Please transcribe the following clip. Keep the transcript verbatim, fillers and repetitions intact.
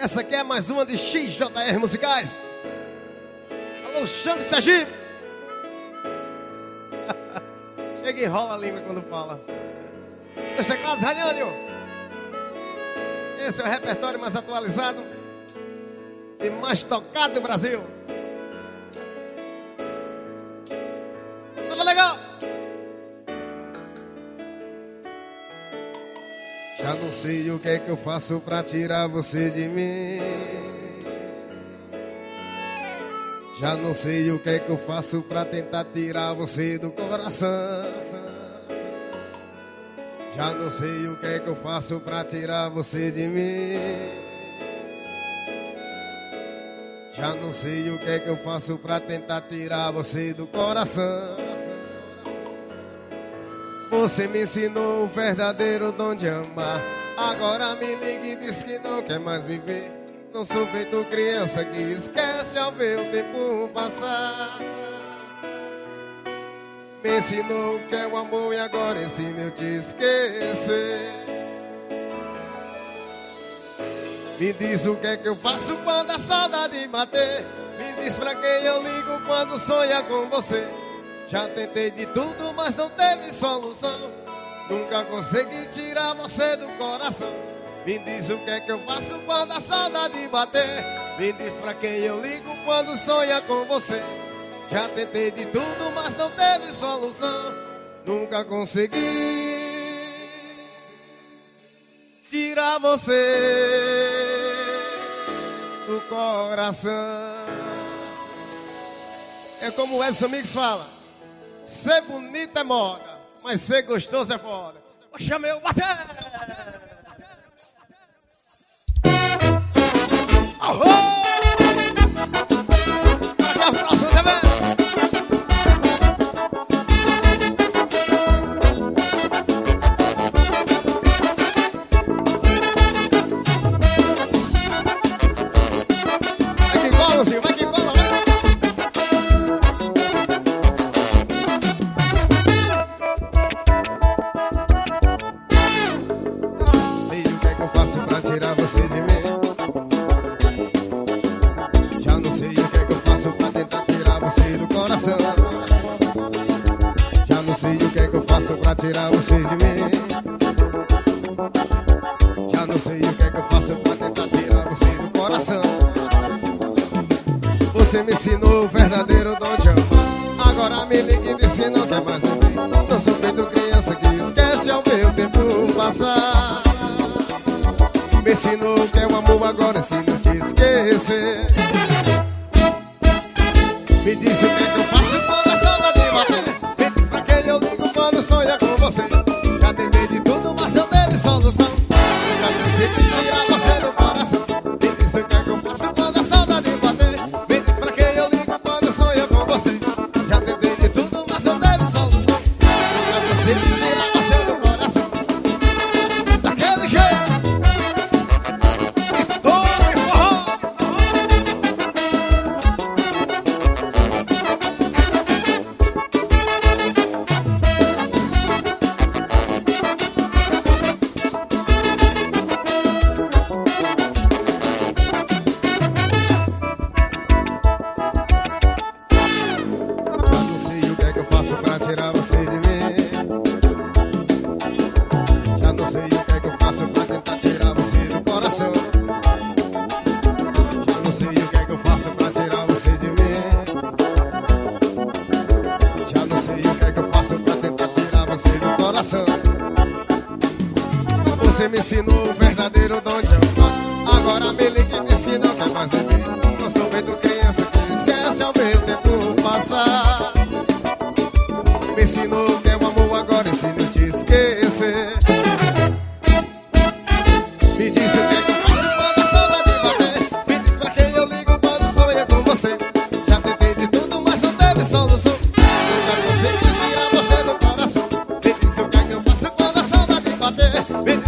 Essa aqui é mais uma de X J R Musicais. Alô, Xande Sergipe. Chega e enrola a língua quando fala. Os teclados, Raniônio. Esse é o repertório mais atualizado e mais tocado do Brasil. Tudo legal? Já não sei o que é que eu faço pra tirar você de mim. Já não sei o que é que eu faço pra tentar tirar você do coração. Já não sei o que é que eu faço pra tirar você de mim. Já não sei o que é que eu faço pra tentar tirar você do coração. Você me ensinou o verdadeiro dom de amar. Agora me liga e diz que não quer mais me ver. Não sou feito criança que esquece ao ver o tempo passar. Me ensinou o que é o amor e agora ensina eu te esquecer. Me diz o que é que eu faço quando a saudade bater. Me diz pra quem eu ligo quando sonha com você. Já tentei de tudo, mas não teve solução. Nunca consegui tirar você do coração. Me diz o que é que eu faço quando a saudade bater. Me diz pra quem eu ligo quando sonha com você. Já tentei de tudo, mas não teve solução. Nunca consegui tirar você do coração. É como o Edson Mix fala: ser bonito é moda, mas ser gostoso é foda. Oxa, meu, bate! Arro! Até a próxima, Zé Velho! Vai que cola, Zinho, vai que cola, vai! Tirar você de mim. Já não sei o que é que eu faço pra tentar tirar você do coração. Já não sei o que é que eu faço pra tirar você de mim. Já não sei o que é que eu faço pra tentar tirar você do coração. Você me ensinou o verdadeiro dom de amar. Agora me liga e diz que não quer mais me ver. Não sou feito criança que esquece ao ver o tempo passar. Me ensinou que é o amor, agora ensina eu te esquecer. Me diz o que é que eu faço quando a saudade bater. Me diz pra quem eu ligo quando sonha com você. Já tentei de tudo, mas não teve solução. Já consegui tirar você do coração. Me diz o que é que eu faço quando a saudade bater. Me diz pra quem eu ligo quando sonha com você. Já tentei de tudo, mas não teve solução. Já consegui tirar você do coração. Daquele jeito. Tirar você de mim. Já não sei o que é que eu faço pra tentar tirar você do coração. Já não sei o que é que eu faço pra tirar você de mim. Já não sei o que é que eu faço pra tentar tirar você do coração. Você me ensinou o verdadeiro dom de amar. Agora me liga e diz que não quer mais me ver. Não sou feito criança que esquece ao ver o tempo passar. Me ensinou que é o amor, agora ensina eu te esquecer. Me diz o que é que eu faço quando a saudade bater. Me diz pra quem eu ligo quando sonha com você. Já tentei de tudo, mas não teve solução. Nunca consegui tirar você do coração. Me diz o que é que eu faço quando a saudade bater. Me